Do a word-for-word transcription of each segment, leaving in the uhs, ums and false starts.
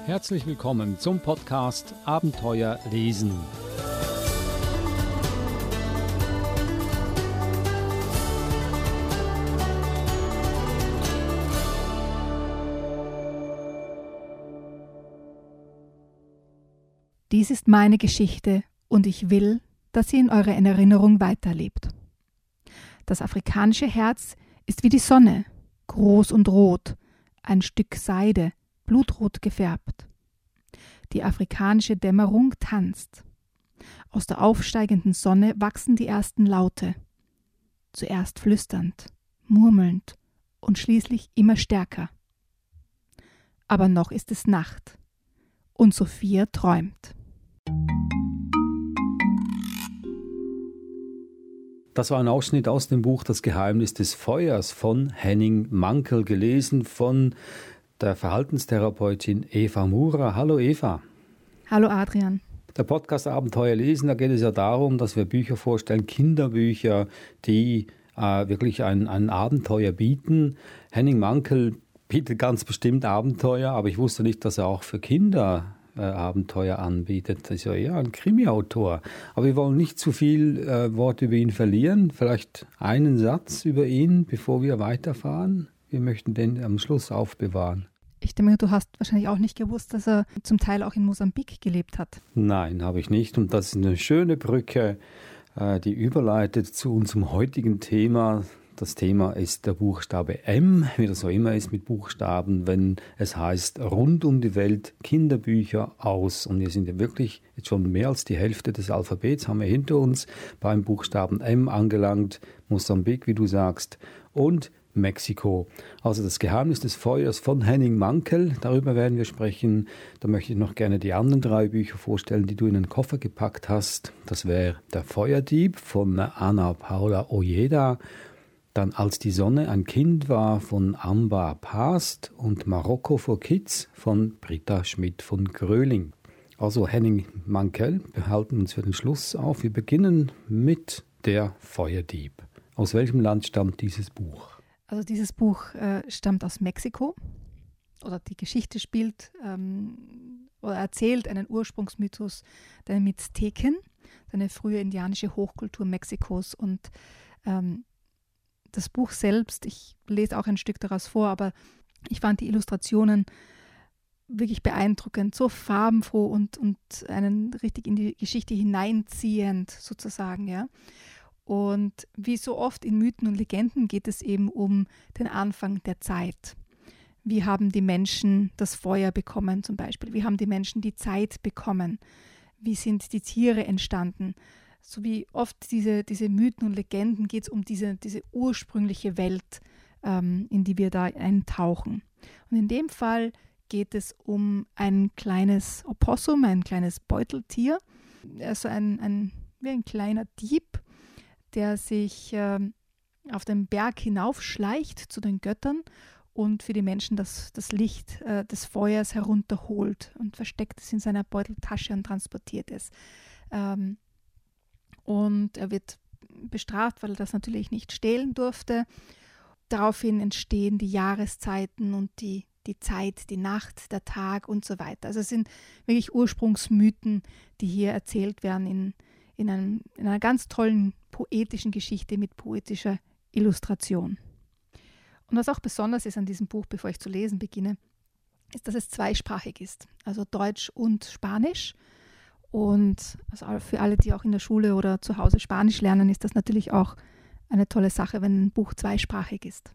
Herzlich willkommen zum Podcast Abenteuer lesen. Dies ist meine Geschichte und ich will, dass sie in eurer Erinnerung weiterlebt. Das afrikanische Herz ist wie die Sonne, groß und rot, ein Stück Seide, blutrot gefärbt. Die afrikanische Dämmerung tanzt. Aus der aufsteigenden Sonne wachsen die ersten Laute. Zuerst flüsternd, murmelnd und schließlich immer stärker. Aber noch ist es Nacht und Sophia träumt. Das war ein Ausschnitt aus dem Buch Das Geheimnis des Feuers von Henning Mankell, gelesen von der Verhaltenstherapeutin Eva Mura. Hallo Eva. Hallo Adrian. Der Podcast Abenteuer lesen, da geht es ja darum, dass wir Bücher vorstellen, Kinderbücher, die äh, wirklich ein, ein Abenteuer bieten. Henning Mankell bietet ganz bestimmt Abenteuer, aber ich wusste nicht, dass er auch für Kinder Äh, Abenteuer anbietet. Das ist ja eher ein Krimi-Autor. Aber wir wollen nicht zu viel äh, Wort über ihn verlieren. Vielleicht einen Satz über ihn, bevor wir weiterfahren. Wir möchten den am Schluss aufbewahren. Ich denke, du hast wahrscheinlich auch nicht gewusst, dass er zum Teil auch in Mosambik gelebt hat. Nein, habe ich nicht. Und das ist eine schöne Brücke, äh, die überleitet zu unserem heutigen Thema. Das Thema ist der Buchstabe M, wie das so immer ist mit Buchstaben, wenn es heißt, rund um die Welt Kinderbücher aus. Und wir sind ja wirklich jetzt schon mehr als die Hälfte des Alphabets, haben wir hinter uns beim Buchstaben M angelangt. Mosambik, wie du sagst, und Mexiko. Also das Geheimnis des Feuers von Henning Mankell, darüber werden wir sprechen. Da möchte ich noch gerne die anderen drei Bücher vorstellen, die du in den Koffer gepackt hast. Das wäre Der Feuerdieb von Ana Paula Ojeda. Dann Als die Sonne ein Kind war von Amba Past und Marokko for Kids von Britta Schmidt von Gröling. Also Henning Mankell, wir halten uns für den Schluss auf. Wir beginnen mit Der Feuerdieb. Aus welchem Land stammt dieses Buch? Also dieses Buch äh, stammt aus Mexiko. Oder die Geschichte spielt ähm, oder erzählt einen Ursprungsmythos der Mixteken, eine frühe indianische Hochkultur Mexikos. Und ähm, das Buch selbst, ich lese auch ein Stück daraus vor, aber ich fand die Illustrationen wirklich beeindruckend, so farbenfroh und, und einen richtig in die Geschichte hineinziehend sozusagen, ja. Und wie so oft in Mythen und Legenden geht es eben um den Anfang der Zeit. Wie haben die Menschen das Feuer bekommen zum Beispiel? Wie haben die Menschen die Zeit bekommen? Wie sind die Tiere entstanden? So wie oft diese, diese Mythen und Legenden geht es um diese, diese ursprüngliche Welt, ähm, in die wir da eintauchen. Und in dem Fall geht es um ein kleines Opossum, ein kleines Beuteltier, also ein, ein, wie ein kleiner Dieb, der sich ähm, auf den Berg hinaufschleicht zu den Göttern und für die Menschen das, das Licht äh, des Feuers herunterholt und versteckt es in seiner Beuteltasche und transportiert es. Ähm, Und er wird bestraft, weil er das natürlich nicht stehlen durfte. Daraufhin entstehen die Jahreszeiten und die, die Zeit, die Nacht, der Tag und so weiter. Also es sind wirklich Ursprungsmythen, die hier erzählt werden in, in, einem, in einer ganz tollen poetischen Geschichte mit poetischer Illustration. Und was auch besonders ist an diesem Buch, bevor ich zu lesen beginne, ist, dass es zweisprachig ist, also Deutsch und Spanisch. Und also für alle, die auch in der Schule oder zu Hause Spanisch lernen, ist das natürlich auch eine tolle Sache, wenn ein Buch zweisprachig ist.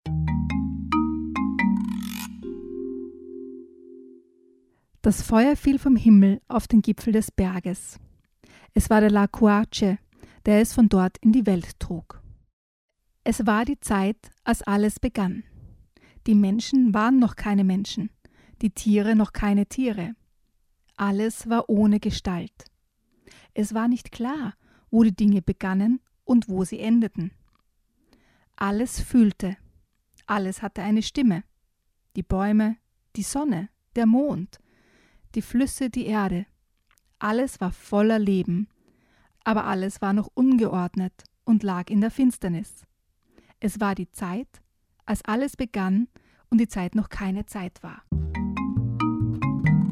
Das Feuer fiel vom Himmel auf den Gipfel des Berges. Es war der Lacuache, der es von dort in die Welt trug. Es war die Zeit, als alles begann. Die Menschen waren noch keine Menschen, die Tiere noch keine Tiere. Alles war ohne Gestalt. Es war nicht klar, wo die Dinge begannen und wo sie endeten. Alles fühlte, alles hatte eine Stimme. Die Bäume, die Sonne, der Mond, die Flüsse, die Erde. Alles war voller Leben, aber alles war noch ungeordnet und lag in der Finsternis. Es war die Zeit, als alles begann und die Zeit noch keine Zeit war.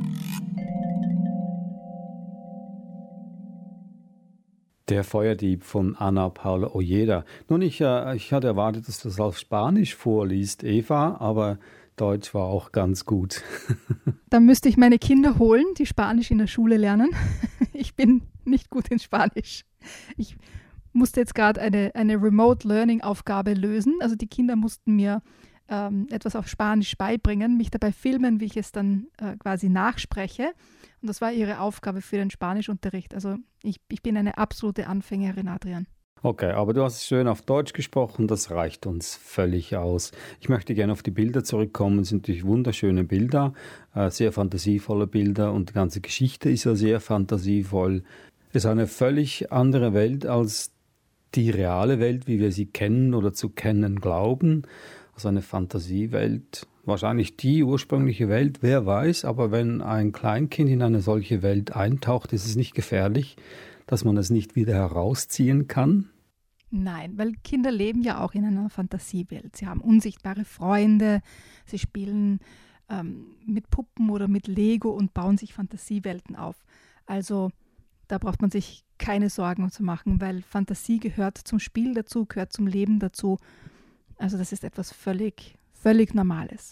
Der Feuerdieb von Ana Paula Ojeda. Nun, ich, äh, ich hatte erwartet, dass du das auf Spanisch vorliest, Eva, aber Deutsch war auch ganz gut. Dann müsste ich meine Kinder holen, die Spanisch in der Schule lernen. Ich bin nicht gut in Spanisch. Ich musste jetzt gerade eine, eine Remote-Learning-Aufgabe lösen. Also die Kinder mussten mir ähm, etwas auf Spanisch beibringen, mich dabei filmen, wie ich es dann äh, quasi nachspreche. Und das war ihre Aufgabe für den Spanischunterricht. Also ich, ich bin eine absolute Anfängerin, Adrian. Okay, aber du hast schön auf Deutsch gesprochen, das reicht uns völlig aus. Ich möchte gerne auf die Bilder zurückkommen. Es sind natürlich wunderschöne Bilder, äh, sehr fantasievolle Bilder und die ganze Geschichte ist ja sehr fantasievoll. Es ist eine völlig andere Welt als die reale Welt, wie wir sie kennen oder zu kennen glauben. Also eine Fantasiewelt, wahrscheinlich die ursprüngliche Welt, wer weiß, aber wenn ein Kleinkind in eine solche Welt eintaucht, ist es nicht gefährlich, dass man es nicht wieder herausziehen kann? Nein, weil Kinder leben ja auch in einer Fantasiewelt. Sie haben unsichtbare Freunde, sie spielen ähm, mit Puppen oder mit Lego und bauen sich Fantasiewelten auf. Also da braucht man sich keine Sorgen zu machen, weil Fantasie gehört zum Spiel dazu, gehört zum Leben dazu. Also das ist etwas völlig, völlig Normales.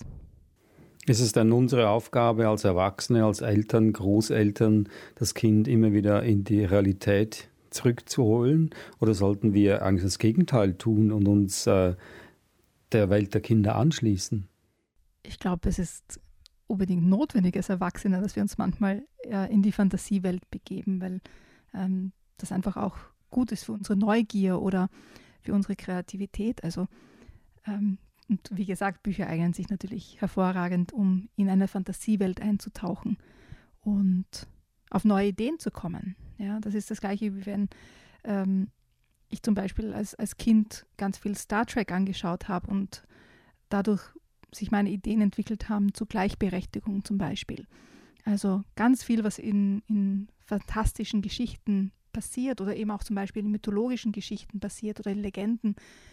Ist es dann unsere Aufgabe als Erwachsene, als Eltern, Großeltern, das Kind immer wieder in die Realität zurückzuholen? Oder sollten wir eigentlich das Gegenteil tun und uns äh, der Welt der Kinder anschließen? Ich glaube, es ist unbedingt notwendig als Erwachsene, dass wir uns manchmal äh, in die Fantasiewelt begeben, weil ähm, das einfach auch gut ist für unsere Neugier oder für unsere Kreativität. Also ähm, und wie gesagt, Bücher eignen sich natürlich hervorragend, um in eine Fantasiewelt einzutauchen und auf neue Ideen zu kommen. Ja, das ist das Gleiche, wie wenn ähm, ich zum Beispiel als, als Kind ganz viel Star Trek angeschaut habe und dadurch sich meine Ideen entwickelt haben zur Gleichberechtigung zum Beispiel. Also ganz viel, was in, in fantastischen Geschichten passiert oder eben auch zum Beispiel in mythologischen Geschichten passiert oder in Legenden,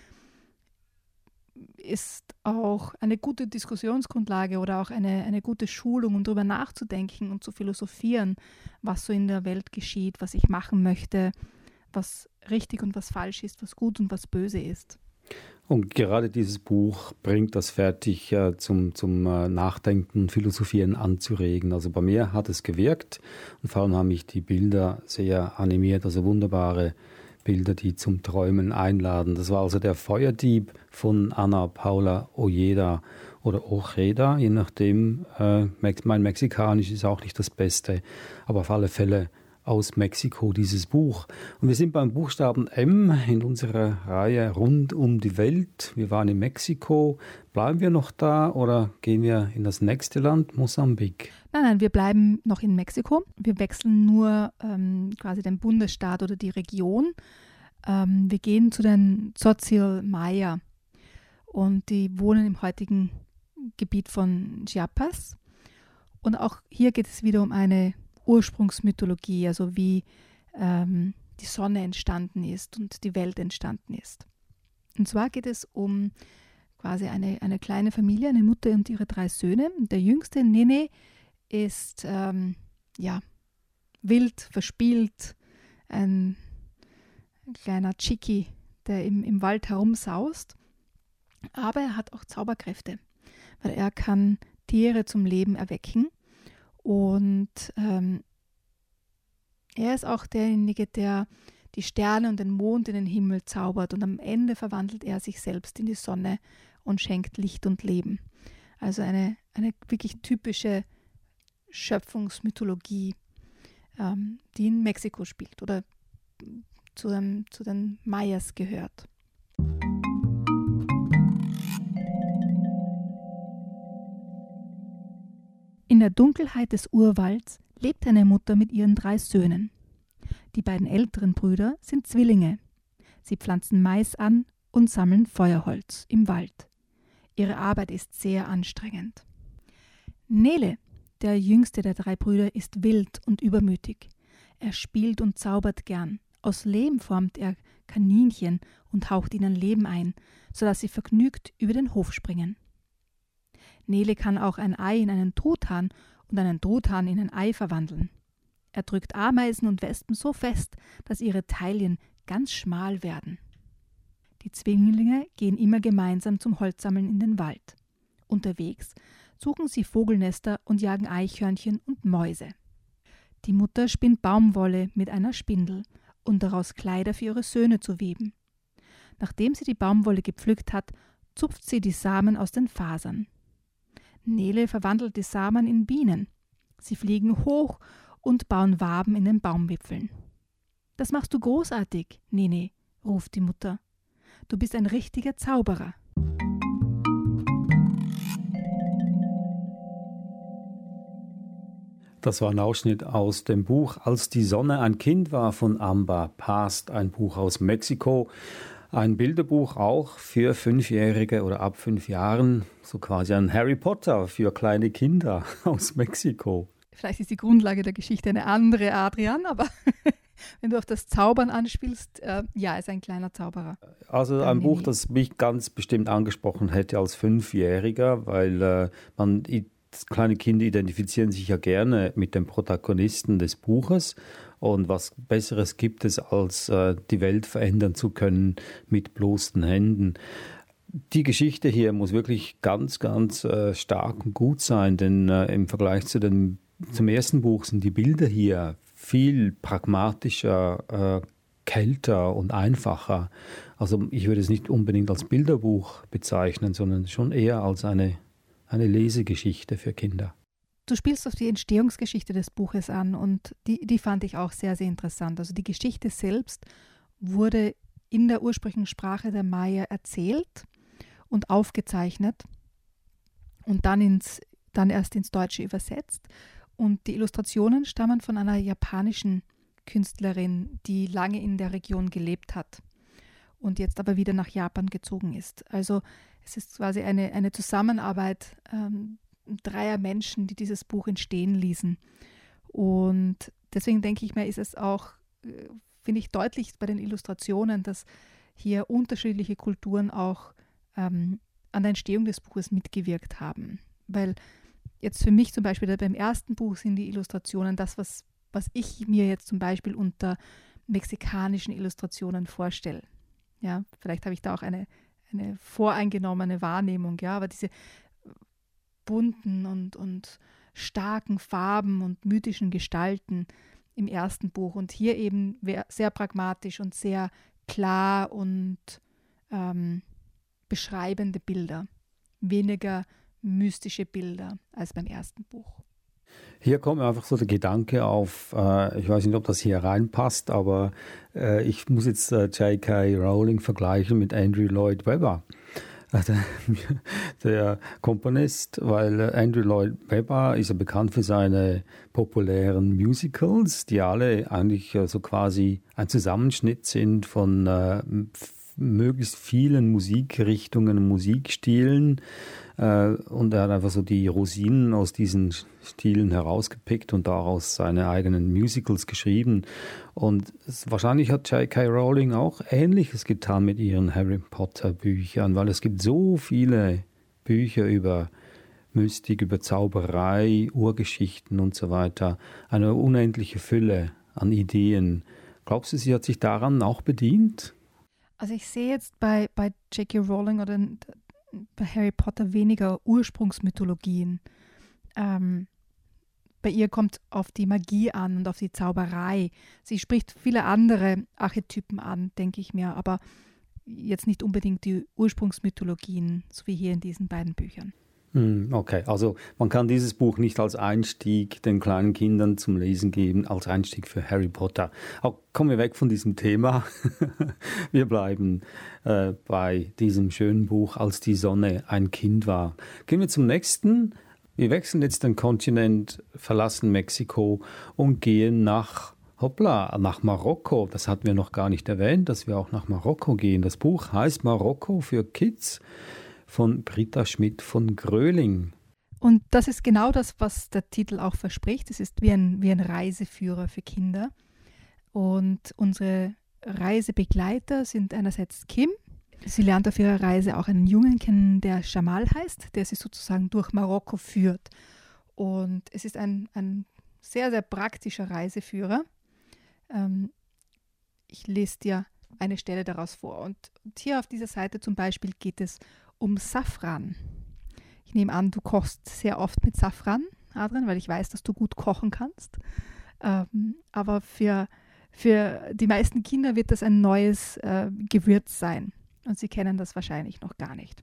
ist auch eine gute Diskussionsgrundlage oder auch eine, eine gute Schulung, um darüber nachzudenken und zu philosophieren, was so in der Welt geschieht, was ich machen möchte, was richtig und was falsch ist, was gut und was böse ist. Und gerade dieses Buch bringt das fertig, äh, zum, zum äh, Nachdenken, Philosophieren anzuregen. Also bei mir hat es gewirkt und vor allem haben mich die Bilder sehr animiert, also wunderbare Bilder, die zum Träumen einladen. Das war also der Feuerdieb von Ana Paula Ojeda oder Ojeda, je nachdem. Äh, mein Mexikanisch ist auch nicht das Beste, aber auf alle Fälle aus Mexiko dieses Buch. Und wir sind beim Buchstaben M in unserer Reihe rund um die Welt. Wir waren in Mexiko. Bleiben wir noch da oder gehen wir in das nächste Land, Mosambik? Nein, nein, wir bleiben noch in Mexiko. Wir wechseln nur ähm, quasi den Bundesstaat oder die Region. Ähm, wir gehen zu den Tzotzil Maya und die wohnen im heutigen Gebiet von Chiapas. Und auch hier geht es wieder um eine Ursprungsmythologie, also wie ähm, die Sonne entstanden ist und die Welt entstanden ist. Und zwar geht es um quasi eine, eine kleine Familie, eine Mutter und ihre drei Söhne. Der jüngste, Nene, ist ähm, ja, wild, verspielt, ein, ein kleiner Chiki, der im, im Wald herumsaust. Aber er hat auch Zauberkräfte, weil er kann Tiere zum Leben erwecken. Und ähm, er ist auch derjenige, der die Sterne und den Mond in den Himmel zaubert. Und am Ende verwandelt er sich selbst in die Sonne und schenkt Licht und Leben. Also eine, eine wirklich typische Schöpfungsmythologie, ähm, die in Mexiko spielt oder zu, dem, zu den Mayas gehört. In der Dunkelheit des Urwalds lebt eine Mutter mit ihren drei Söhnen. Die beiden älteren Brüder sind Zwillinge. Sie pflanzen Mais an und sammeln Feuerholz im Wald. Ihre Arbeit ist sehr anstrengend. Nele, der jüngste der drei Brüder, ist wild und übermütig. Er spielt und zaubert gern. Aus Lehm formt er Kaninchen und haucht ihnen Leben ein, sodass sie vergnügt über den Hof springen. Nele kann auch ein Ei in einen Truthahn und einen Truthahn in ein Ei verwandeln. Er drückt Ameisen und Wespen so fest, dass ihre Taillen ganz schmal werden. Die Zwillinge gehen immer gemeinsam zum Holzsammeln in den Wald. Unterwegs suchen sie Vogelnester und jagen Eichhörnchen und Mäuse. Die Mutter spinnt Baumwolle mit einer Spindel, um daraus Kleider für ihre Söhne zu weben. Nachdem sie die Baumwolle gepflückt hat, zupft sie die Samen aus den Fasern. Nele verwandelt die Samen in Bienen. Sie fliegen hoch und bauen Waben in den Baumwipfeln. »Das machst du großartig, Nene«, ruft die Mutter. »Du bist ein richtiger Zauberer.« Das war ein Ausschnitt aus dem Buch »Als die Sonne ein Kind war« von Amba Past, ein Buch aus Mexiko. Ein Bilderbuch auch für Fünfjährige oder ab fünf Jahren, so quasi ein Harry Potter für kleine Kinder aus Mexiko. Vielleicht ist die Grundlage der Geschichte eine andere, Adrian, aber wenn du auf das Zaubern anspielst, äh, ja, ist ein kleiner Zauberer. Also ein Buch, das mich ganz bestimmt angesprochen hätte als Fünfjähriger, weil äh, man, kleine Kinder identifizieren sich ja gerne mit dem Protagonisten des Buches. Und was Besseres gibt es, als äh, die Welt verändern zu können mit bloßen Händen. Die Geschichte hier muss wirklich ganz, ganz äh, stark und gut sein, denn äh, im Vergleich zu dem, zum ersten Buch sind die Bilder hier viel pragmatischer, äh, kälter und einfacher. Also ich würde es nicht unbedingt als Bilderbuch bezeichnen, sondern schon eher als eine, eine Lesegeschichte für Kinder. Du spielst auf die Entstehungsgeschichte des Buches an und die, die fand ich auch sehr, sehr interessant. Also die Geschichte selbst wurde in der ursprünglichen Sprache der Maya erzählt und aufgezeichnet und dann, ins, dann erst ins Deutsche übersetzt. Und die Illustrationen stammen von einer japanischen Künstlerin, die lange in der Region gelebt hat und jetzt aber wieder nach Japan gezogen ist. Also es ist quasi eine, eine Zusammenarbeit ähm, dreier Menschen, die dieses Buch entstehen ließen. Und deswegen denke ich mir, ist es auch, finde ich deutlich bei den Illustrationen, dass hier unterschiedliche Kulturen auch ähm, an der Entstehung des Buches mitgewirkt haben. Weil jetzt für mich zum Beispiel beim ersten Buch sind die Illustrationen das, was, was ich mir jetzt zum Beispiel unter mexikanischen Illustrationen vorstelle. Ja, vielleicht habe ich da auch eine, eine voreingenommene Wahrnehmung, ja, aber diese bunten und, und starken Farben und mythischen Gestalten im ersten Buch und hier eben sehr pragmatisch und sehr klar und ähm, beschreibende Bilder, weniger mystische Bilder als beim ersten Buch. Hier kommt mir einfach so der Gedanke auf, äh, ich weiß nicht, ob das hier reinpasst, aber äh, ich muss jetzt äh, J K Rowling vergleichen mit Andrew Lloyd Webber. Der, der Komponist, weil Andrew Lloyd Webber ist ja bekannt für seine populären Musicals, die alle eigentlich so quasi ein Zusammenschnitt sind von äh, möglichst vielen Musikrichtungen und Musikstilen. Äh, und er hat einfach so die Rosinen aus diesen Stilen herausgepickt und daraus seine eigenen Musicals geschrieben. Und es, wahrscheinlich hat J K Rowling auch Ähnliches getan mit ihren Harry Potter Büchern, weil es gibt so viele Bücher über Mystik, über Zauberei, Urgeschichten und so weiter. Eine unendliche Fülle an Ideen. Glaubst du, sie hat sich daran auch bedient? Also ich sehe jetzt bei, bei J K Rowling oder bei Harry Potter weniger Ursprungsmythologien. Ähm, bei ihr kommt auf die Magie an und auf die Zauberei. Sie spricht viele andere Archetypen an, denke ich mir, aber jetzt nicht unbedingt die Ursprungsmythologien, so wie hier in diesen beiden Büchern. Okay, also man kann dieses Buch nicht als Einstieg den kleinen Kindern zum Lesen geben, als Einstieg für Harry Potter. Auch kommen wir weg von diesem Thema. Wir bleiben äh, bei diesem schönen Buch, Als die Sonne ein Kind war. Gehen wir zum nächsten. Wir wechseln jetzt den Kontinent, verlassen Mexiko und gehen nach, hoppla, nach Marokko. Das hatten wir noch gar nicht erwähnt, dass wir auch nach Marokko gehen. Das Buch heißt Marokko für Kids von Britta Schmidt von Gröling. Und das ist genau das, was der Titel auch verspricht. Es ist wie ein, wie ein Reiseführer für Kinder. Und unsere Reisebegleiter sind einerseits Kim. Sie lernt auf ihrer Reise auch einen Jungen kennen, der Jamal heißt, der sie sozusagen durch Marokko führt. Und es ist ein, ein sehr, sehr praktischer Reiseführer. Ähm, ich lese dir eine Stelle daraus vor. Und, und hier auf dieser Seite zum Beispiel geht es um Safran. Ich nehme an, du kochst sehr oft mit Safran, Adrian, weil ich weiß, dass du gut kochen kannst. Ähm, aber für, für die meisten Kinder wird das ein neues äh, Gewürz sein. Und sie kennen das wahrscheinlich noch gar nicht.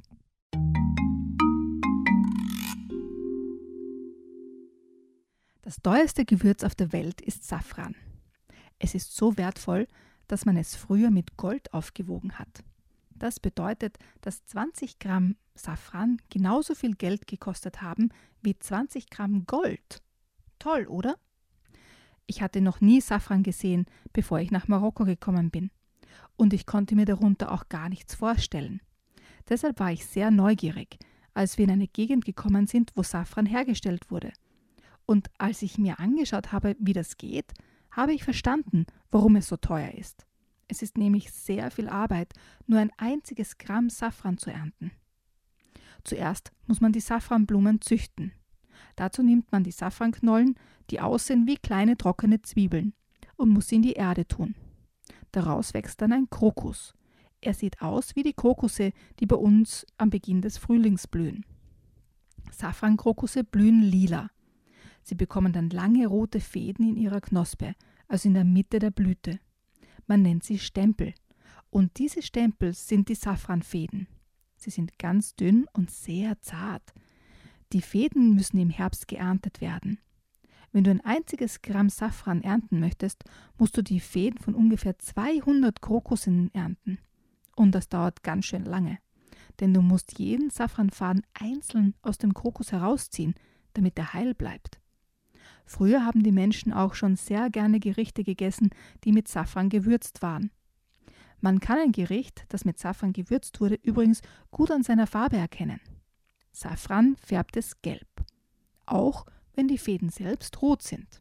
Das teuerste Gewürz auf der Welt ist Safran. Es ist so wertvoll, dass man es früher mit Gold aufgewogen hat. Das bedeutet, dass zwanzig Gramm Safran genauso viel Geld gekostet haben wie zwanzig Gramm Gold. Toll, oder? Ich hatte noch nie Safran gesehen, bevor ich nach Marokko gekommen bin. Und ich konnte mir darunter auch gar nichts vorstellen. Deshalb war ich sehr neugierig, als wir in eine Gegend gekommen sind, wo Safran hergestellt wurde. Und als ich mir angeschaut habe, wie das geht, habe ich verstanden, warum es so teuer ist. Es ist nämlich sehr viel Arbeit, nur ein einziges Gramm Safran zu ernten. Zuerst muss man die Safranblumen züchten. Dazu nimmt man die Safranknollen, die aussehen wie kleine trockene Zwiebeln, und muss sie in die Erde tun. Daraus wächst dann ein Krokus. Er sieht aus wie die Krokusse, die bei uns am Beginn des Frühlings blühen. Safrankrokusse blühen lila. Sie bekommen dann lange rote Fäden in ihrer Knospe, also in der Mitte der Blüte. Man nennt sie Stempel. Und diese Stempel sind die Safranfäden. Sie sind ganz dünn und sehr zart. Die Fäden müssen im Herbst geerntet werden. Wenn du ein einziges Gramm Safran ernten möchtest, musst du die Fäden von ungefähr zweihundert Krokussen ernten. Und das dauert ganz schön lange. Denn du musst jeden Safranfaden einzeln aus dem Krokus herausziehen, damit er heil bleibt. Früher haben die Menschen auch schon sehr gerne Gerichte gegessen, die mit Safran gewürzt waren. Man kann ein Gericht, das mit Safran gewürzt wurde, übrigens gut an seiner Farbe erkennen. Safran färbt es gelb, auch wenn die Fäden selbst rot sind.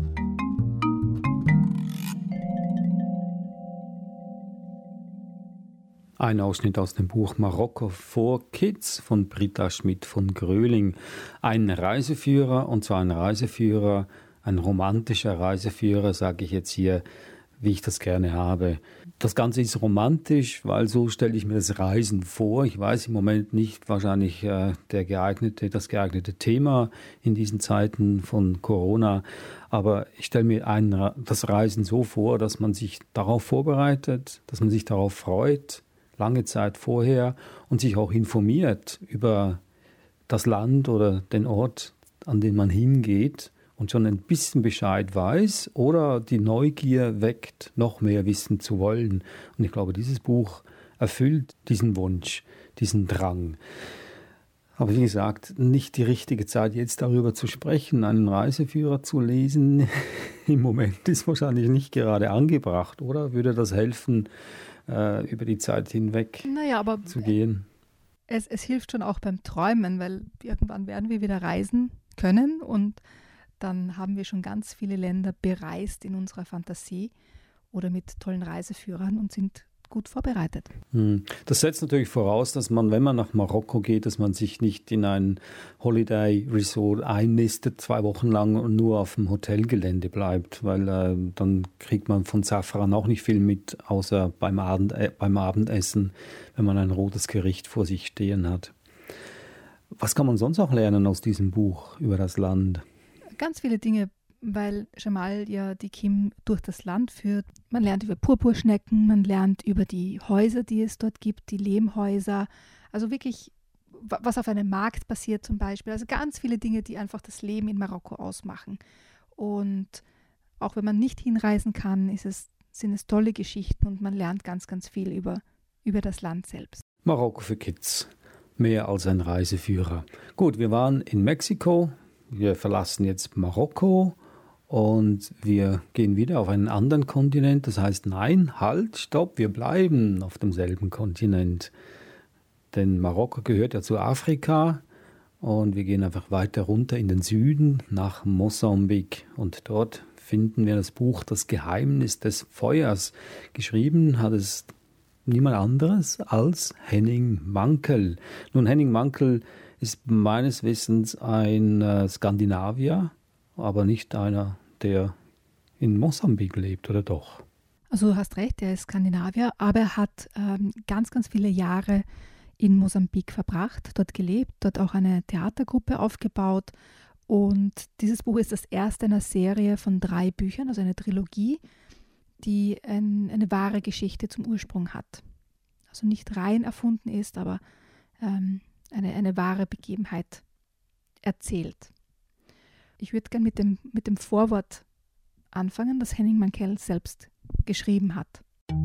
Ein Ausschnitt aus dem Buch Marokko for Kids von Britta Schmidt von Gröling. Ein Reiseführer, und zwar ein Reiseführer, ein romantischer Reiseführer, sage ich jetzt hier, wie ich das gerne habe. Das Ganze ist romantisch, weil so stelle ich mir das Reisen vor. Ich weiß im Moment nicht wahrscheinlich äh, der geeignete, das geeignete Thema in diesen Zeiten von Corona, aber ich stelle mir ein, das Reisen so vor, dass man sich darauf vorbereitet, dass man sich darauf freut, lange Zeit vorher, und sich auch informiert über das Land oder den Ort, an den man hingeht, und schon ein bisschen Bescheid weiß oder die Neugier weckt, noch mehr wissen zu wollen. Und ich glaube, dieses Buch erfüllt diesen Wunsch, diesen Drang. Aber wie gesagt, nicht die richtige Zeit, jetzt darüber zu sprechen, einen Reiseführer zu lesen. Im Moment ist wahrscheinlich nicht gerade angebracht, oder? Würde das helfen, äh, über die Zeit hinweg naja, aber zu gehen? Es, es hilft schon auch beim Träumen, weil irgendwann werden wir wieder reisen können und dann haben wir schon ganz viele Länder bereist in unserer Fantasie oder mit tollen Reiseführern und sind gut vorbereitet. Das setzt natürlich voraus, dass man, wenn man nach Marokko geht, dass man sich nicht in ein Holiday Resort einnistet, zwei Wochen lang und nur auf dem Hotelgelände bleibt, weil äh, dann kriegt man von Safran auch nicht viel mit, außer beim, Abend, äh, beim Abendessen, wenn man ein rotes Gericht vor sich stehen hat. Was kann man sonst auch lernen aus diesem Buch über das Land? Ganz viele Dinge, weil Jamal ja die Kim durch das Land führt. Man lernt über Purpurschnecken, man lernt über die Häuser, die es dort gibt, die Lehmhäuser. Also wirklich, was auf einem Markt passiert zum Beispiel. Also ganz viele Dinge, die einfach das Leben in Marokko ausmachen. Und auch wenn man nicht hinreisen kann, ist es, sind es tolle Geschichten und man lernt ganz, ganz viel über, über das Land selbst. Marokko für Kids. Mehr als ein Reiseführer. Gut, wir waren in Mexiko. Wir verlassen jetzt Marokko und wir gehen wieder auf einen anderen Kontinent. Das heißt, nein, halt, stopp, wir bleiben auf demselben Kontinent. Denn Marokko gehört ja zu Afrika und wir gehen einfach weiter runter in den Süden nach Mosambik. Und dort finden wir das Buch Das Geheimnis des Feuers. Geschrieben hat es niemand anderes als Henning Mankell. Nun, Henning Mankell ist meines Wissens ein äh, Skandinavier aber nicht einer, der in Mosambik lebt, oder doch? Also du hast recht, er ist Skandinavier, aber er hat ähm, ganz, ganz viele Jahre in Mosambik verbracht, dort gelebt, dort auch eine Theatergruppe aufgebaut. Und dieses Buch ist das erste einer Serie von drei Büchern, also eine Trilogie, die ein, eine wahre Geschichte zum Ursprung hat. Also nicht rein erfunden ist, aber ähm, eine, eine wahre Begebenheit erzählt. Ich würde gerne mit dem, mit dem Vorwort anfangen, das Henning Mankell selbst geschrieben hat.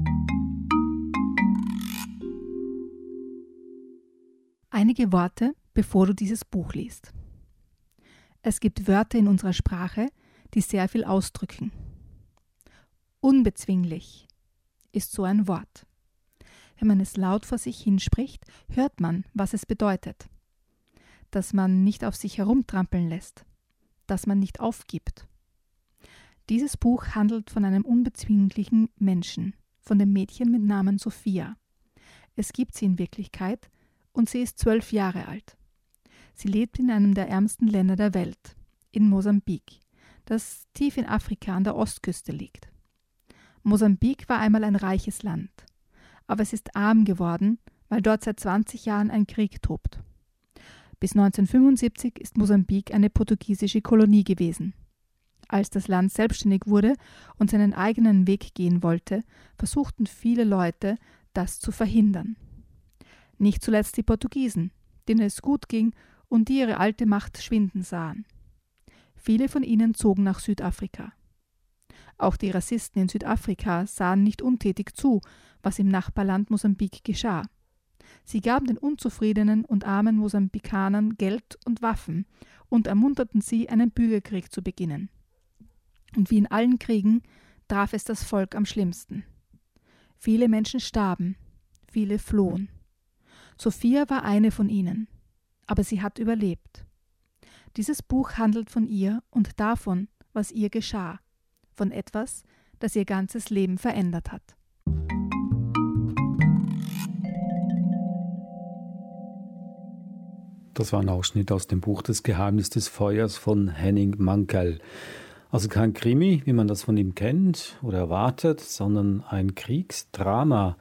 Einige Worte, bevor du dieses Buch liest. Es gibt Wörter in unserer Sprache, die sehr viel ausdrücken. Unbezwinglich ist so ein Wort. Wenn man es laut vor sich hinspricht, hört man, was es bedeutet. Dass man nicht auf sich herumtrampeln lässt, dass man nicht aufgibt. Dieses Buch handelt von einem unbezwinglichen Menschen, von dem Mädchen mit Namen Sophia. Es gibt sie in Wirklichkeit und sie ist zwölf Jahre alt. Sie lebt in einem der ärmsten Länder der Welt, in Mosambik, das tief in Afrika an der Ostküste liegt. Mosambik war einmal ein reiches Land, aber es ist arm geworden, weil dort seit zwanzig Jahren ein Krieg tobt. Bis neunzehnhundertfünfundsiebzig ist Mosambik eine portugiesische Kolonie gewesen. Als das Land selbstständig wurde und seinen eigenen Weg gehen wollte, versuchten viele Leute, das zu verhindern. Nicht zuletzt die Portugiesen, denen es gut ging und die ihre alte Macht schwinden sahen. Viele von ihnen zogen nach Südafrika. Auch die Rassisten in Südafrika sahen nicht untätig zu, was im Nachbarland Mosambik geschah. Sie gaben den unzufriedenen und armen Mosambikanern Geld und Waffen und ermunterten sie, einen Bürgerkrieg zu beginnen. Und wie in allen Kriegen traf es das Volk am schlimmsten. Viele Menschen starben, viele flohen. Sophia war eine von ihnen, aber sie hat überlebt. Dieses Buch handelt von ihr und davon, was ihr geschah, von etwas, das ihr ganzes Leben verändert hat. Das war ein Ausschnitt aus dem Buch Das Geheimnis des Feuers von Henning Mankell. Also kein Krimi, wie man das von ihm kennt oder erwartet, sondern ein Kriegsdrama.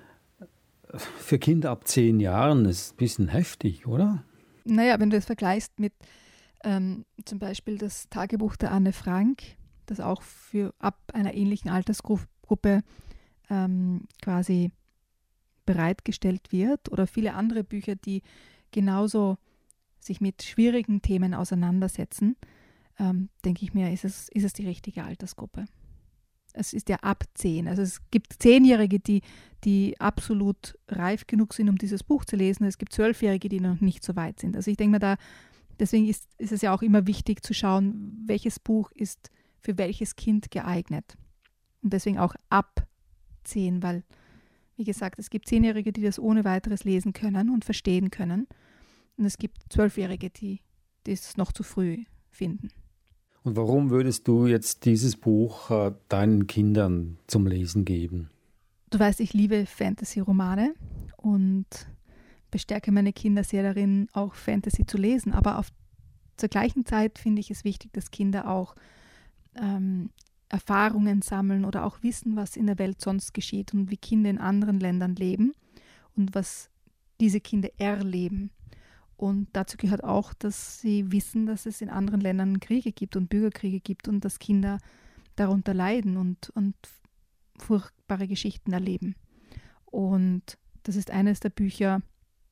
Für Kinder ab zehn Jahren ist ein bisschen heftig, oder? Naja, wenn du es vergleichst mit ähm, zum Beispiel das Tagebuch der Anne Frank, das auch für ab einer ähnlichen Altersgruppe ähm, quasi bereitgestellt wird, oder viele andere Bücher, die genauso sich mit schwierigen Themen auseinandersetzen, ähm, denke ich mir, ist es, ist es die richtige Altersgruppe. Es ist ja ab zehn. Also es gibt Zehnjährige, die, die absolut reif genug sind, um dieses Buch zu lesen. Es gibt Zwölfjährige, die noch nicht so weit sind. Also ich denke mir da, deswegen ist, ist es ja auch immer wichtig zu schauen, welches Buch ist für welches Kind geeignet. Und deswegen auch ab zehn, weil, wie gesagt, es gibt Zehnjährige, die das ohne weiteres lesen können und verstehen können. Und es gibt Zwölfjährige, die, die es noch zu früh finden. Und warum würdest du jetzt dieses Buch äh, deinen Kindern zum Lesen geben? Du weißt, ich liebe Fantasy-Romane und bestärke meine Kinder sehr darin, auch Fantasy zu lesen. Aber auf, zur gleichen Zeit finde ich es wichtig, dass Kinder auch ähm, Erfahrungen sammeln oder auch wissen, was in der Welt sonst geschieht und wie Kinder in anderen Ländern leben und was diese Kinder erleben. Und dazu gehört auch, dass sie wissen, dass es in anderen Ländern Kriege gibt und Bürgerkriege gibt und dass Kinder darunter leiden und, und furchtbare Geschichten erleben. Und das ist eines der Bücher,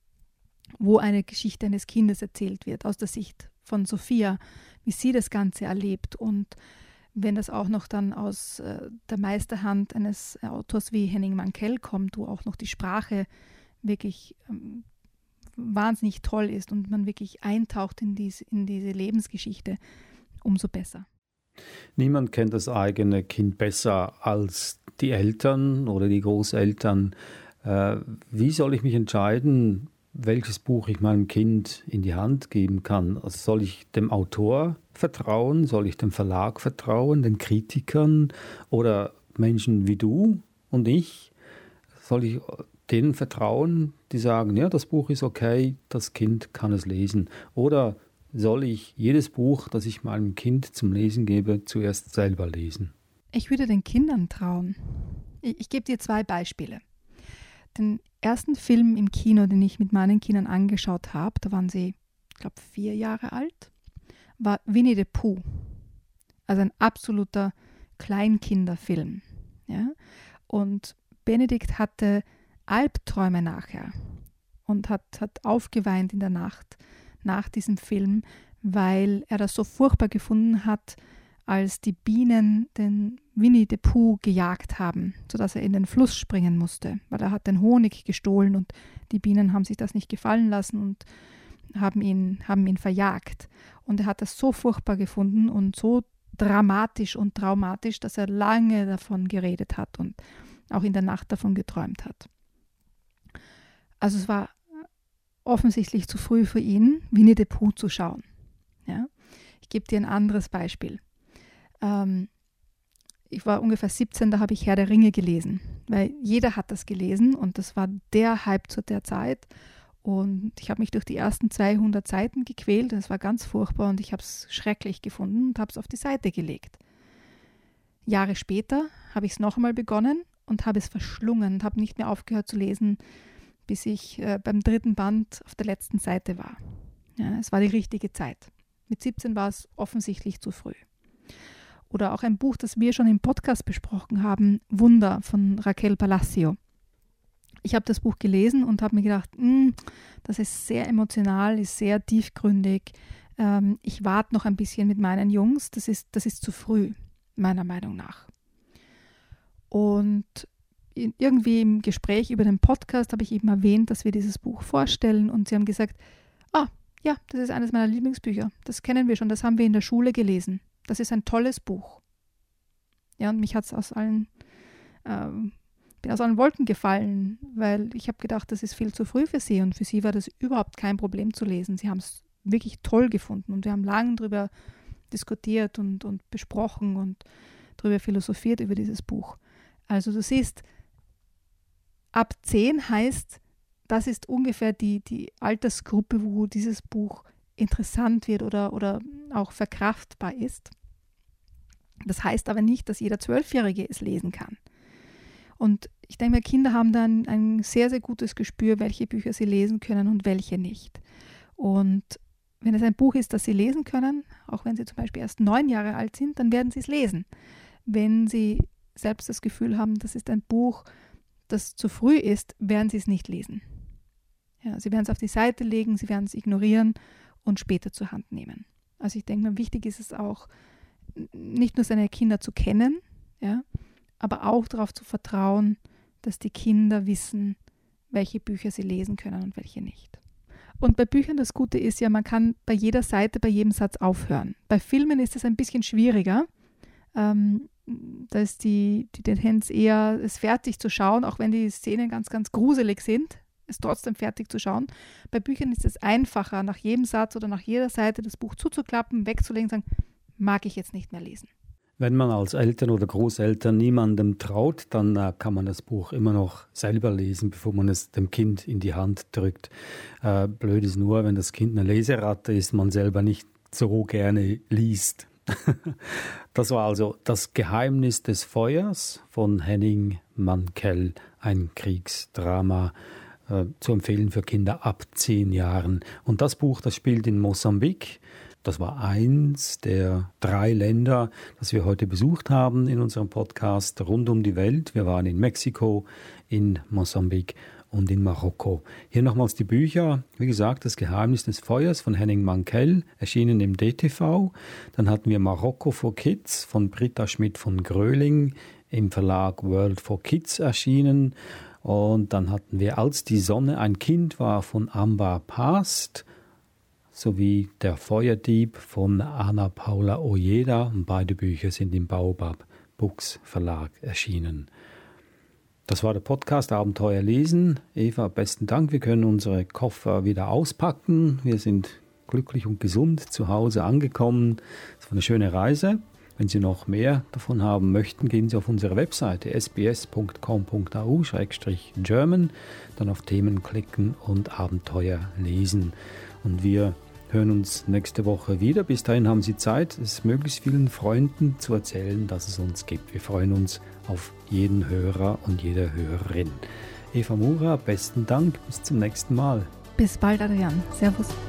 wo eine Geschichte eines Kindes erzählt wird, aus der Sicht von Sophia, wie sie das Ganze erlebt. Und wenn das auch noch dann aus äh, der Meisterhand eines Autors wie Henning Mankell kommt, wo auch noch die Sprache wirklich ähm, wahnsinnig toll ist und man wirklich eintaucht in diese, in diese Lebensgeschichte, umso besser. Niemand kennt das eigene Kind besser als die Eltern oder die Großeltern. Äh, wie soll ich mich entscheiden, welches Buch ich meinem Kind in die Hand geben kann? Also soll ich dem Autor vertrauen? Soll ich dem Verlag vertrauen, den Kritikern oder Menschen wie du und ich? Soll ich denen vertrauen, die sagen, ja, das Buch ist okay, das Kind kann es lesen? Oder soll ich jedes Buch, das ich meinem Kind zum Lesen gebe, zuerst selber lesen? Ich würde den Kindern trauen. Ich, ich gebe dir zwei Beispiele. Den ersten Film im Kino, den ich mit meinen Kindern angeschaut habe, da waren sie, ich glaube, vier Jahre alt, war Winnie the Pooh. Also ein absoluter Kleinkinderfilm. Ja? Und Benedikt hatte Albträume nachher und hat, hat aufgeweint in der Nacht nach diesem Film, weil er das so furchtbar gefunden hat, als die Bienen den Winnie the Pooh gejagt haben, sodass er in den Fluss springen musste, weil er hat den Honig gestohlen und die Bienen haben sich das nicht gefallen lassen und haben ihn, haben ihn verjagt. Und er hat das so furchtbar gefunden und so dramatisch und traumatisch, dass er lange davon geredet hat und auch in der Nacht davon geträumt hat. Also es war offensichtlich zu früh für ihn, Winnie the Pooh zu schauen. Ja? Ich gebe dir ein anderes Beispiel. Ähm, ich war ungefähr siebzehn, da habe ich Herr der Ringe gelesen, weil jeder hat das gelesen und das war der Hype zu der Zeit. Und ich habe mich durch die ersten zweihundert Seiten gequält. Das war ganz furchtbar und ich habe es schrecklich gefunden und habe es auf die Seite gelegt. Jahre später habe ich es noch einmal begonnen und habe es verschlungen und habe nicht mehr aufgehört zu lesen, bis ich äh, beim dritten Band auf der letzten Seite war. Ja, es war die richtige Zeit. Mit siebzehn war es offensichtlich zu früh. Oder auch ein Buch, das wir schon im Podcast besprochen haben, Wunder von Raquel Palacio. Ich habe das Buch gelesen und habe mir gedacht, das ist sehr emotional, ist sehr tiefgründig. Ähm, ich warte noch ein bisschen mit meinen Jungs. Das ist, das ist zu früh, meiner Meinung nach. Und in, irgendwie im Gespräch über den Podcast habe ich eben erwähnt, dass wir dieses Buch vorstellen. Und sie haben gesagt, ah, ja, das ist eines meiner Lieblingsbücher. Das kennen wir schon, das haben wir in der Schule gelesen. Das ist ein tolles Buch. Ja, und mich hat es aus allen... Ähm, bin aus allen Wolken gefallen, weil ich habe gedacht, das ist viel zu früh für sie und für sie war das überhaupt kein Problem zu lesen. Sie haben es wirklich toll gefunden und wir haben lange darüber diskutiert und, und besprochen und darüber philosophiert über dieses Buch. Also du siehst, ab zehn heißt, das ist ungefähr die, die Altersgruppe, wo dieses Buch interessant wird oder, oder auch verkraftbar ist. Das heißt aber nicht, dass jeder Zwölfjährige es lesen kann. Und ich denke mir, Kinder haben dann ein sehr, sehr gutes Gespür, welche Bücher sie lesen können und welche nicht. Und wenn es ein Buch ist, das sie lesen können, auch wenn sie zum Beispiel erst neun Jahre alt sind, dann werden sie es lesen. Wenn sie selbst das Gefühl haben, das ist ein Buch, das zu früh ist, werden sie es nicht lesen. Ja, sie werden es auf die Seite legen, sie werden es ignorieren und später zur Hand nehmen. Also ich denke mir, wichtig ist es auch, nicht nur seine Kinder zu kennen, ja, aber auch darauf zu vertrauen, dass die Kinder wissen, welche Bücher sie lesen können und welche nicht. Und bei Büchern das Gute ist ja, man kann bei jeder Seite, bei jedem Satz aufhören. Bei Filmen ist es ein bisschen schwieriger. Ähm, da ist die, die Tendenz eher, es fertig zu schauen, auch wenn die Szenen ganz, ganz gruselig sind, es trotzdem fertig zu schauen. Bei Büchern ist es einfacher, nach jedem Satz oder nach jeder Seite das Buch zuzuklappen, wegzulegen und sagen, mag ich jetzt nicht mehr lesen. Wenn man als Eltern oder Großeltern niemandem traut, dann äh, kann man das Buch immer noch selber lesen, bevor man es dem Kind in die Hand drückt. Äh, blöd ist nur, wenn das Kind eine Leseratte ist, man selber nicht so gerne liest. Das war also Das Geheimnis des Feuers von Henning Mankell, ein Kriegsdrama, äh, zu empfehlen für Kinder ab zehn Jahren. Und das Buch, das spielt in Mosambik. Das war eins der drei Länder, das wir heute besucht haben in unserem Podcast rund um die Welt. Wir waren in Mexiko, in Mosambik und in Marokko. Hier nochmals die Bücher. Wie gesagt, Das Geheimnis des Feuers von Henning Mankell, erschienen im D T V. Dann hatten wir Marokko for Kids von Britta Schmidt von Gröling, im Verlag World for Kids erschienen. Und dann hatten wir Als die Sonne ein Kind war von Ambar Past, sowie Der Feuerdieb von Ana Paula Ojeda. Und beide Bücher sind im Baobab Books Verlag erschienen. Das war der Podcast Abenteuer lesen. Eva, besten Dank. Wir können unsere Koffer wieder auspacken. Wir sind glücklich und gesund zu Hause angekommen. Es war eine schöne Reise. Wenn Sie noch mehr davon haben möchten, gehen Sie auf unsere Webseite s b s punkt com punkt a u slash german, dann auf Themen klicken und Abenteuer lesen. Und wir hören uns nächste Woche wieder. Bis dahin haben Sie Zeit, es möglichst vielen Freunden zu erzählen, dass es uns gibt. Wir freuen uns auf jeden Hörer und jede Hörerin. Eva Mura, besten Dank. Bis zum nächsten Mal. Bis bald, Adrian. Servus.